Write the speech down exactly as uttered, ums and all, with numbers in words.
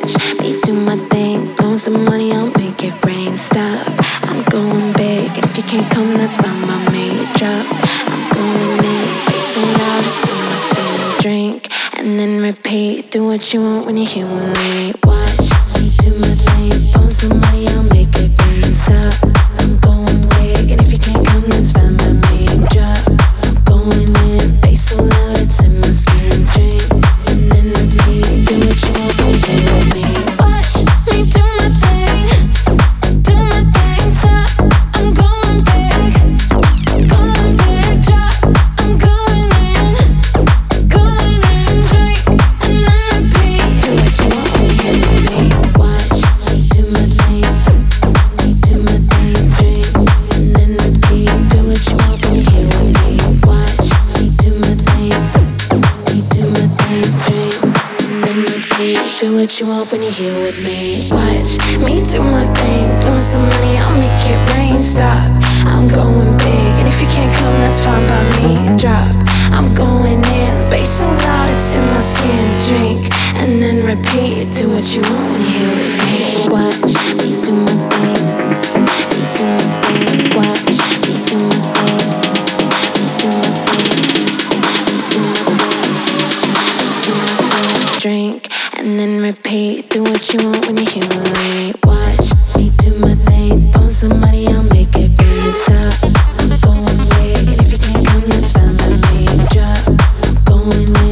Watch me do my thing, blowing some money, I'll make it rain. Stop, I'm going big, and if you can't come, that's fine by me. Drop, I'm going in, bass so loud it's in my skin. Drink, and then repeat, do what you want when you're here with me. Watch me do my thing, blowing some money, I'll make it rain. Stop, I'm going big, and if you can't come, that's fine by me. Drop, I'm going in, bass so loud it's in my skin. Drink, and then repeat, do what you want when you're here with me. Watch me do my thing, do my thing. Stop, I'm going big, going big. Drop, I'm going in, going in. Drink, and then repeat, do what you want when you're here with me. Watch me do my thing, me do my thing. Drink, and then repeat, do what you want when you're here with me. Watch me do my thing, me do my thing. Drink, and then repeat, do what you want when you're here with me. Watch me do my thing, blowing some money, I'll make it rain. Stop, I'm going big, and if you can't come, that's fine by me. Drop, I'm going in, bass so loud it's in my skin. Drink, and then repeat, do what you want when you're here with me. Watch me do my thing, me do my thing. Watch me do my thing, me do my thing, me do my thing, me do my thing. Drink, and then repeat, do what you want when you're here with me. Watch me do my thing, phone somebody, I'll make it rain. Stop, I'm going big, and if you can't come, that's fine by me. Drop, I'm going